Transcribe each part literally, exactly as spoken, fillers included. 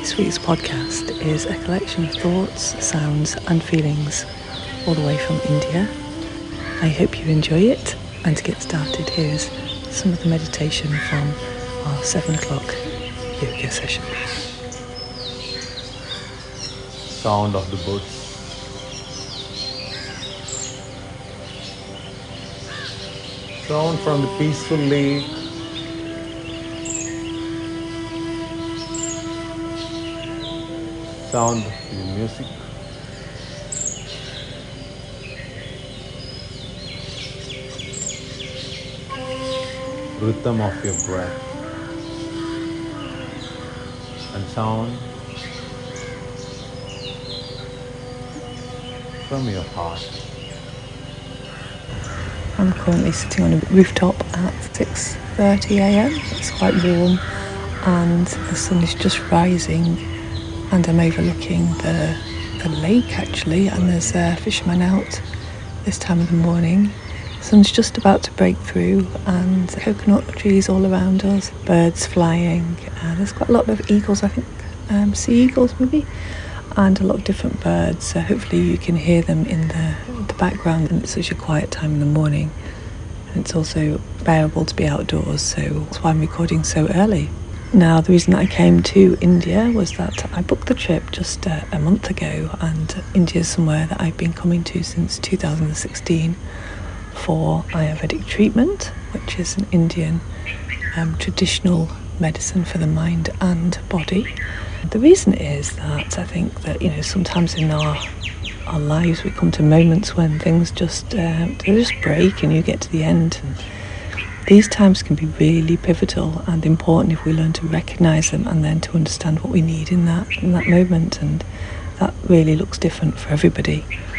This week's podcast is a collection of thoughts, sounds and feelings all the way from India. I hope you enjoy it, and to get started, here's some of the meditation from our seven o'clock yoga session. Sound of the birds. Sound from the peaceful lake. Sound of the music. Rhythm of your breath. And sound from your heart. I'm currently sitting on a rooftop at six thirty a m. It's quite warm and the sun is just rising, and I'm overlooking the, the lake actually, and there's a fisherman out this time of the morning. The sun's just about to break through and coconut trees all around us, birds flying, and there's quite a lot of eagles, I think, um, sea eagles maybe, and a lot of different birds, so hopefully you can hear them in the, the background. And it's such a quiet time in the morning, and it's also bearable to be outdoors, so that's why I'm recording so early. Now, the reason that I came to India was that I booked the trip just uh, a month ago, and India is somewhere that I've been coming to since two thousand sixteen for Ayurvedic treatment, which is an Indian um, traditional medicine for the mind and body. The reason is that I think that, you know, sometimes in our our lives we come to moments when things just uh, they just break and you get to the end, and these times can be really pivotal and important if we learn to recognise them and then to understand what we need in that in that moment, and that really looks different for everybody.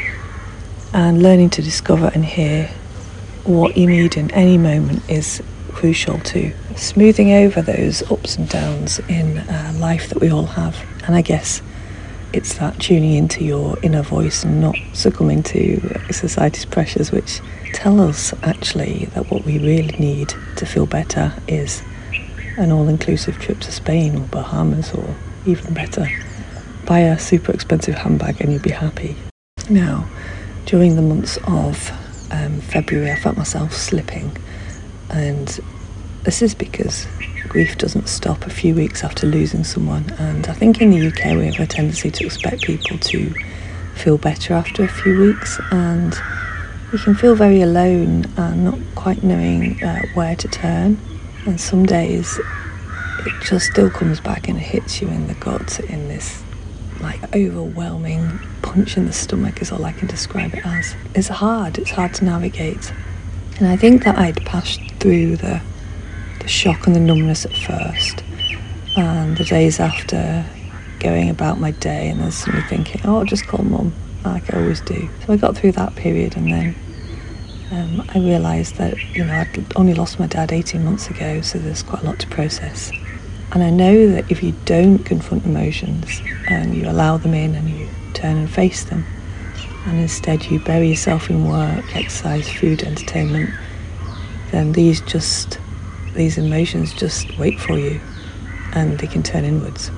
And learning to discover and hear what you need in any moment is crucial to smoothing over those ups and downs in uh, life that we all have. And I guess it's that tuning into your inner voice and not succumbing to society's pressures, which tell us actually that what we really need to feel better is an all-inclusive trip to Spain or Bahamas, or even better, buy a super expensive handbag and you'll be happy. Now, during the months of um, February, I felt myself slipping, and this is because grief doesn't stop a few weeks after losing someone, and I think in the U K we have a tendency to expect people to feel better after a few weeks, and you can feel very alone and not quite knowing uh, where to turn, and some days it just still comes back and it hits you in the gut in this like overwhelming punch in the stomach is all I can describe it as. It's hard, it's hard to navigate, and I think that I'd passed through the the shock and the numbness at first, and the days after going about my day and then suddenly thinking, oh, I'll just call mum like I always do. So I got through that period, and then um, I realised that, you know, I'd only lost my dad eighteen months ago, so there's quite a lot to process. And I know that if you don't confront emotions and you allow them in and you turn and face them, and instead you bury yourself in work, exercise, food, entertainment, then these just these emotions just wait for you, and they can turn inwards.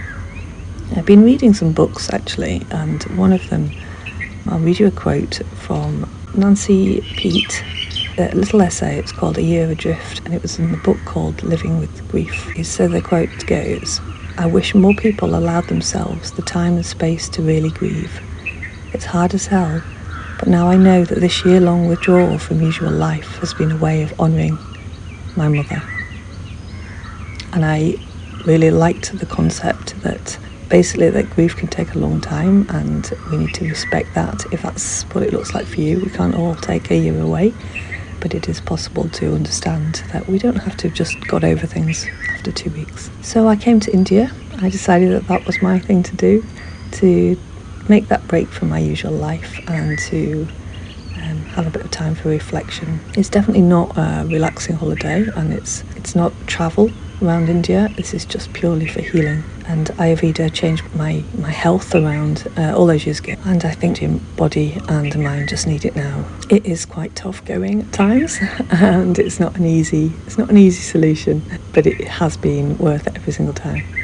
I've been reading some books actually, and one of them, I'll read you a quote from Nancy Pete, a little essay. It's called A Year Adrift, and it was in the book called Living with Grief. So the quote goes, "I wish more people allowed themselves the time and space to really grieve. It's hard as hell, but now I know that this year-long withdrawal from usual life has been a way of honouring my mother." And I really liked the concept that basically that grief can take a long time, and we need to respect that. If that's what it looks like for you, we can't all take a year away, but it is possible to understand that we don't have to have just got over things after two weeks. So I came to India. I decided that that was my thing to do, to make that break from my usual life and to um, have a bit of time for reflection. It's definitely not a relaxing holiday, and it's it's not travel around India. This is just purely for healing, and Ayurveda changed my, my health around uh, all those years ago, and I think your body and mind just need it now. It is quite tough going at times, and it's not an easy it's not an easy solution, but it has been worth it every single time.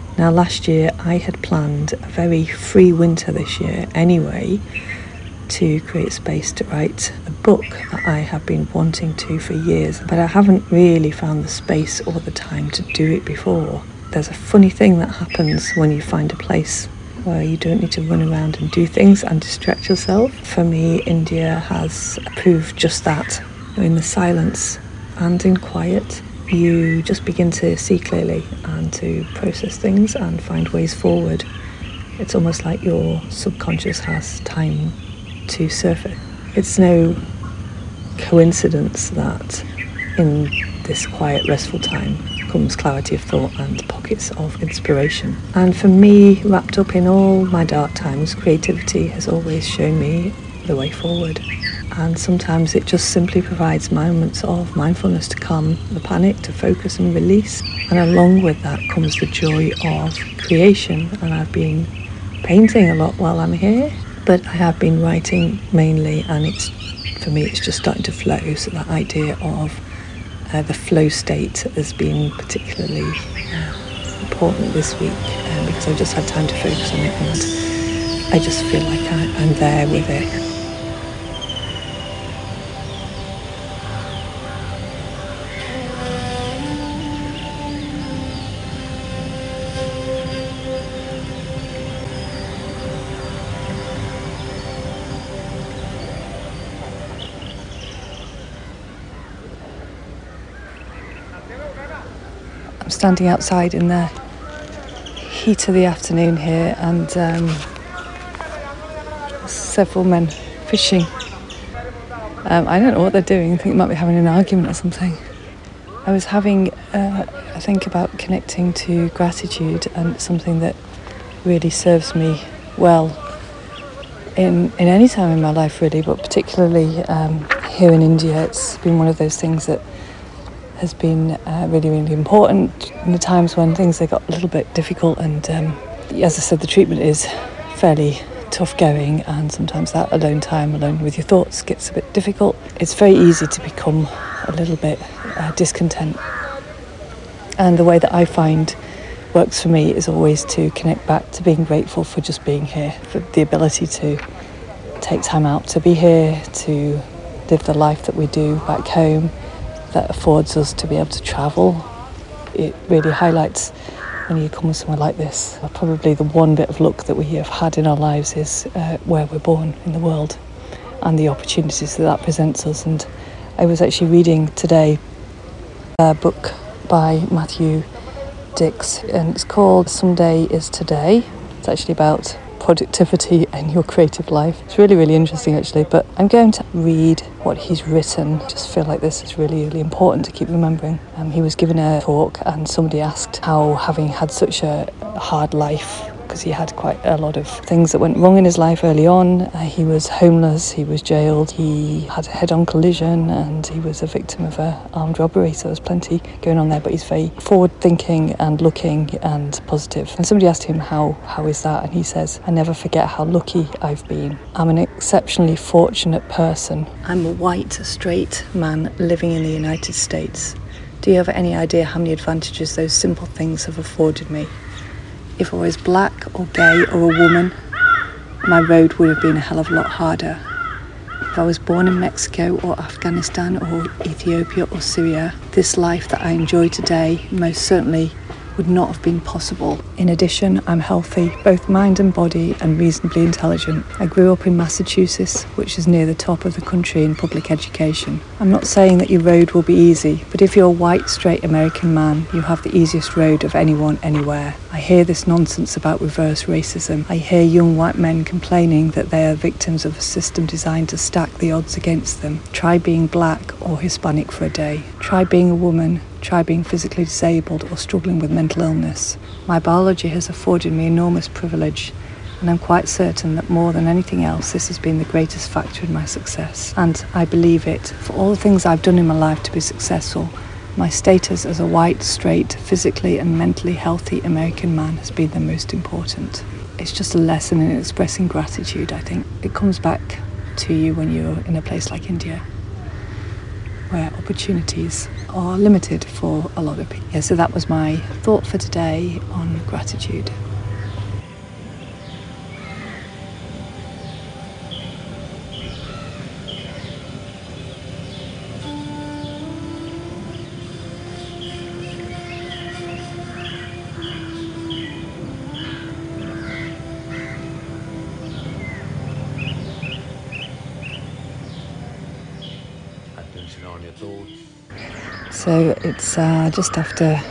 Now, last year I had planned a very free winter this year anyway, to create space to write a book that I have been wanting to for years, but I haven't really found the space or the time to do it before. There's a funny thing that happens when you find a place where you don't need to run around and do things and distract yourself. For me, India has proved just that. In the silence and in quiet, you just begin to see clearly and to process things and find ways forward. It's almost like your subconscious has time to surface. It's no coincidence that in this quiet, restful time comes clarity of thought and pockets of inspiration. And for me, wrapped up in all my dark times, creativity has always shown me the way forward. And sometimes it just simply provides moments of mindfulness to calm the panic, to focus and release. And along with that comes the joy of creation. And I've been painting a lot while I'm here, but I have been writing mainly, and it's, for me, it's just starting to flow. So that idea of uh, the flow state has been particularly uh, important this week, uh, because I've just had time to focus on it, and I just feel like I, I'm there with it. I'm standing outside in the heat of the afternoon here, and um, several men fishing. Um, I don't know what they're doing. I think they might be having an argument or something. I was having uh, a think about connecting to gratitude, and it's something that really serves me well in, in any time in my life, really, but particularly um, here in India. It's been one of those things that has been uh, really, really important in the times when things have got a little bit difficult, and um, as I said, the treatment is fairly tough going, and sometimes that alone time, alone with your thoughts, gets a bit difficult. It's very easy to become a little bit uh, discontent, and the way that I find works for me is always to connect back to being grateful for just being here, for the ability to take time out to be here, to live the life that we do back home, that affords us to be able to travel. It really highlights when you come somewhere like this. Probably the one bit of luck that we have had in our lives is uh, where we're born in the world and the opportunities that that presents us. And I was actually reading today a book by Matthew Dicks, and it's called Someday is Today. It's actually about productivity in your creative life. It's really, really interesting, actually, but I'm going to read what he's written. I just feel like this is really, really important to keep remembering. Um, he was given a talk, and somebody asked how, having had such a hard life, because he had quite a lot of things that went wrong in his life early on. Uh, he was homeless, he was jailed, he had a head-on collision, and he was a victim of an armed robbery, so there's plenty going on there, but he's very forward-thinking and looking and positive. And somebody asked him, how, how is that? And he says, I never forget how lucky I've been. I'm an exceptionally fortunate person. I'm a white, straight man living in the United States. Do you have any idea how many advantages those simple things have afforded me? If I was black or gay or a woman, my road would have been a hell of a lot harder. If I was born in Mexico or Afghanistan or Ethiopia or Syria, this life that I enjoy today most certainly would not have been possible. In addition, I'm healthy, both mind and body, and reasonably intelligent. I grew up in Massachusetts, which is near the top of the country in public education. I'm not saying that your road will be easy, but if you're a white, straight American man, you have the easiest road of anyone, anywhere. I hear this nonsense about reverse racism. I hear young white men complaining that they are victims of a system designed to stack the odds against them. Try being black or Hispanic for a day. Try being a woman. Try being physically disabled or struggling with mental illness. My biology has afforded me enormous privilege, and I'm quite certain that more than anything else, this has been the greatest factor in my success. And I believe it. For all the things I've done in my life to be successful, my status as a white, straight, physically and mentally healthy American man has been the most important. It's just a lesson in expressing gratitude, I think. It comes back to you when you're in a place like India. where opportunities are limited for a lot of people. Yeah, so that was my thought for today on gratitude. On your thoughts. So it's uh, just after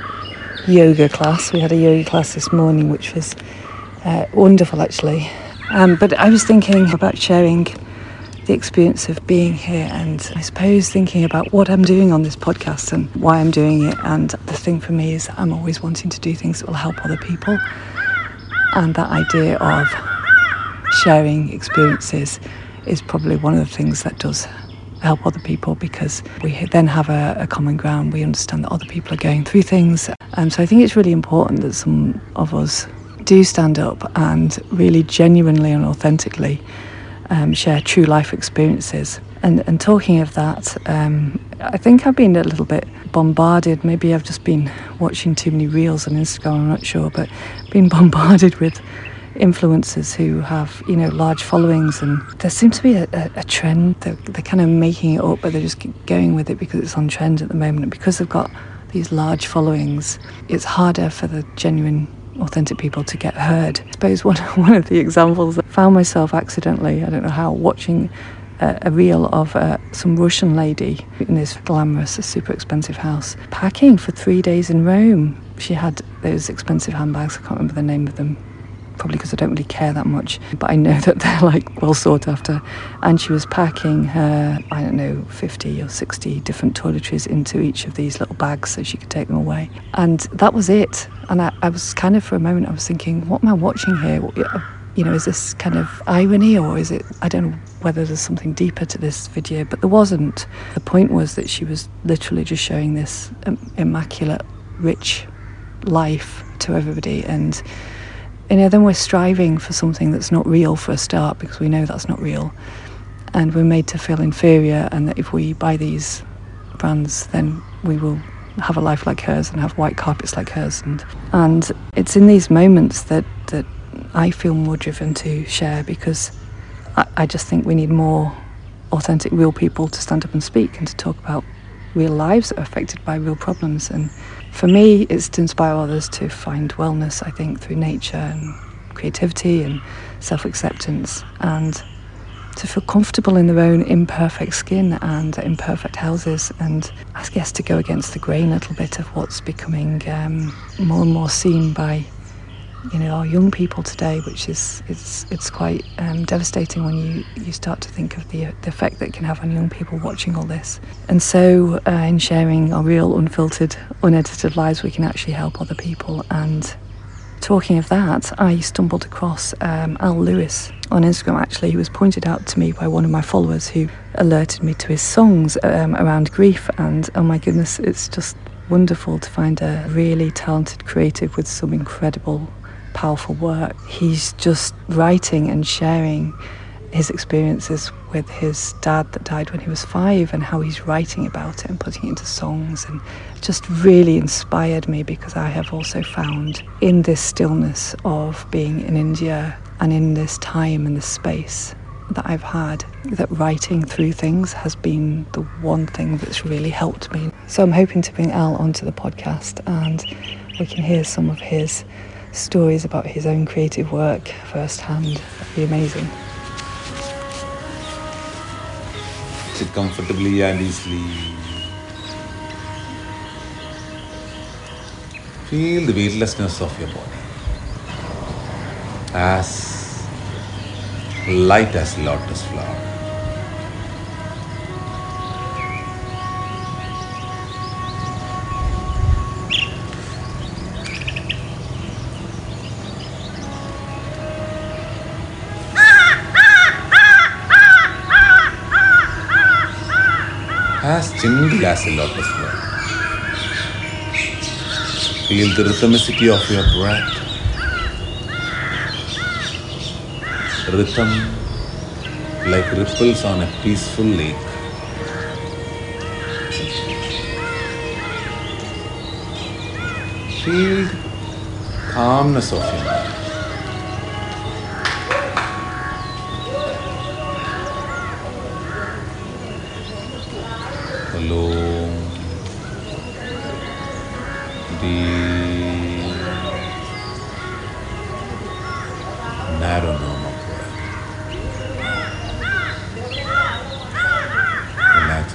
yoga class. We had a yoga class this morning, which was uh, wonderful actually. Um, but I was thinking about sharing the experience of being here, and I suppose thinking about what I'm doing on this podcast and why I'm doing it. And the thing for me is I'm always wanting to do things that will help other people. And that idea of sharing experiences is probably one of the things that does help other people, because we then have a, a common ground. We understand that other people are going through things. And so I think it's really important that some of us do stand up and really genuinely and authentically um, share true life experiences. And, and talking of that, um, I think I've been a little bit bombarded. Maybe I've just been watching too many reels on Instagram, I'm not sure, but been bombarded with influencers who have, you know, large followings, and there seems to be a, a, a trend. They're, they're kind of making it up, but they're just going with it because it's on trend at the moment. And because they've got these large followings, it's harder for the genuine, authentic people to get heard. I suppose one, one of the examples, I found myself accidentally, I don't know how, watching a, a reel of uh, some Russian lady in this glamorous, super expensive house, packing for three days in Rome. She had those expensive handbags, I can't remember the name of them, probably because I don't really care that much, but I know that they're like well sought after. And she was packing her, I don't know, fifty or sixty different toiletries into each of these little bags so she could take them away. And that was it. And I, I was kind of, for a moment, I was thinking, what am I watching here? You know, is this kind of irony, or is it, I don't know whether there's something deeper to this video, but there wasn't. The point was that she was literally just showing this immaculate, rich life to everybody. And you know, then we're striving for something that's not real for a start, because we know that's not real. And we're made to feel inferior, and that if we buy these brands, then we will have a life like hers and have white carpets like hers. And and it's in these moments that, that I feel more driven to share, because I, I just think we need more authentic, real people to stand up and speak and to talk about real lives that are affected by real problems. And for me, it's to inspire others to find wellness, I think, through nature and creativity and self-acceptance, and to feel comfortable in their own imperfect skin and imperfect houses, and I guess to go against the grain a little bit of what's becoming um, more and more seen by, you know, our young people today, which is it's it's quite um, devastating when you, you start to think of the, the effect that it can have on young people watching all this. And so uh, in sharing our real, unfiltered, unedited lives, we can actually help other people. And talking of that, I stumbled across um, Al Lewis on Instagram. Actually, he was pointed out to me by one of my followers who alerted me to his songs um, around grief. And oh my goodness, it's just wonderful to find a really talented creative with some incredible, powerful work. He's just writing and sharing his experiences with his dad that died when he was five, and how he's writing about it and putting it into songs, and just really inspired me, because I have also found in this stillness of being in India and in this time and this space that I've had, that writing through things has been the one thing that's really helped me. So I'm hoping to bring Al onto the podcast, and we can hear some of his stories about his own creative work firsthand. That'd be amazing. Sit comfortably and easily. Feel the weightlessness of your body, as light as lotus flower. As gentle as a lotus flower. Feel the rhythmicity of your breath. Rhythm like ripples on a peaceful lake. Feel the calmness of your mind. Alone, deep, narrow normal breath. Relax.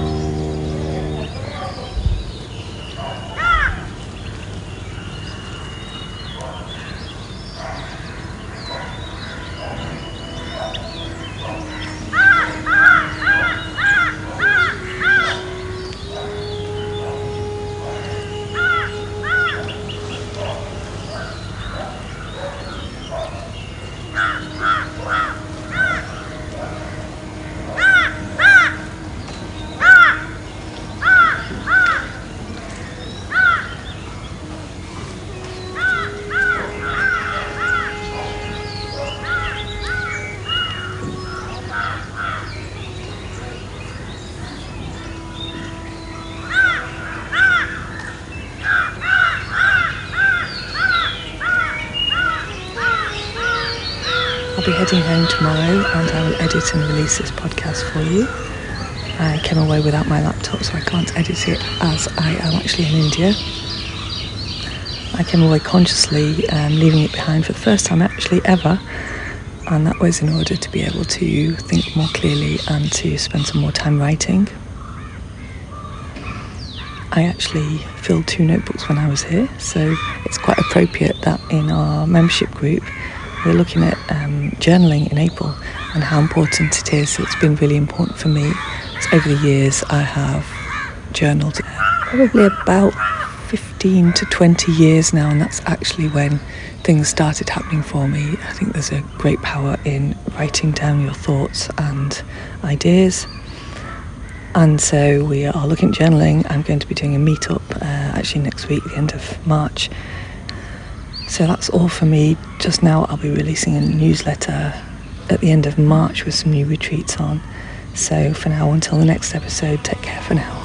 I'll be heading home tomorrow and I will edit and release this podcast for you. I came away without my laptop, so I can't edit it as I am actually in India. I came away consciously um, leaving it behind for the first time actually ever, and that was in order to be able to think more clearly and to spend some more time writing. I actually filled two notebooks when I was here, so it's quite appropriate that in our membership group we're looking at um, journaling in April and how important it is. It's been really important for me. So over the years I have journaled probably about fifteen to twenty years now, and that's actually when things started happening for me. I think there's a great power in writing down your thoughts and ideas. And so we are looking at journaling. I'm going to be doing a meetup uh, actually next week, the end of March. So that's all for me. Just now I'll be releasing a newsletter at the end of March with some new retreats on. So for now, until the next episode, take care for now.